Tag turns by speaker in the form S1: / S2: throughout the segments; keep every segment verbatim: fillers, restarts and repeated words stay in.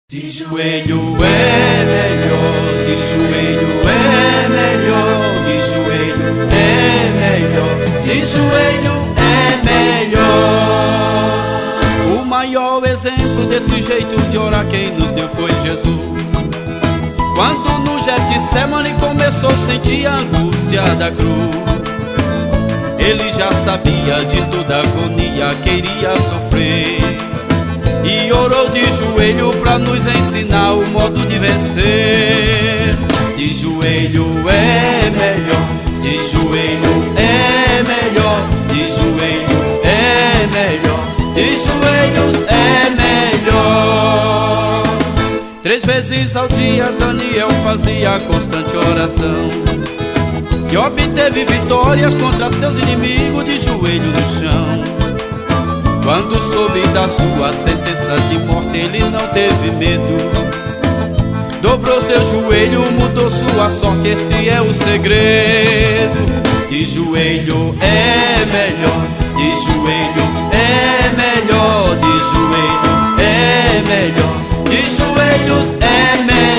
S1: De joelho é melhor, de joelho é melhor, de joelho é melhor, de joelho é melhor. O maior exemplo desse jeito de orar quem nos deu foi Jesus. Quando no Getsemane começou a sentir a angústia da cruz, ele já sabia de toda a agonia que iria sofrer, e orou de joelho pra nos ensinar o modo de vencer. De joelho é melhor, de joelho é melhor, de joelho é melhor, de joelhos é melhor. Três vezes ao dia Daniel fazia constante oração e obteve vitórias contra seus inimigos de joelho no chão. Quando soube da sua sentença de morte, ele não teve medo. Dobrou seu joelho, mudou sua sorte, esse é o segredo. De joelho é melhor, de joelho é melhor, de joelho é melhor, de joelhos é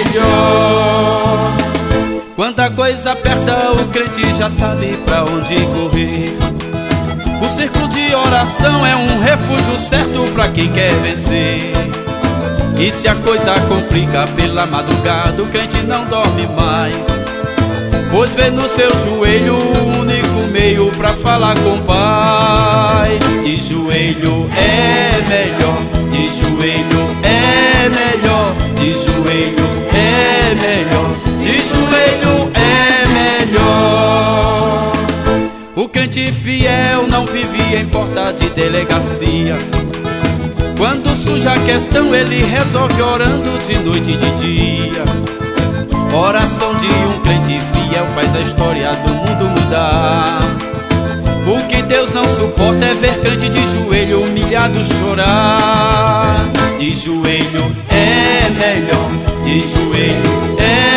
S1: melhor. Quanta coisa aperta, o crente já sabe pra onde correr. O círculo de oração é um refúgio certo pra quem quer vencer. E se a coisa complica pela madrugada, o crente não dorme mais, pois vê no seu joelho o único meio pra falar com o Pai. De joelho é melhor, de joelho é melhor, de joelho é melhor, de joelho é melhor. O crente fiel não vive em porta de delegacia. Quando surge a questão, ele resolve orando de noite e de dia. Oração de um crente fiel faz a história do mundo mudar. O que Deus não suporta é ver crente de joelho humilhado chorar. De joelho é melhor, de joelho é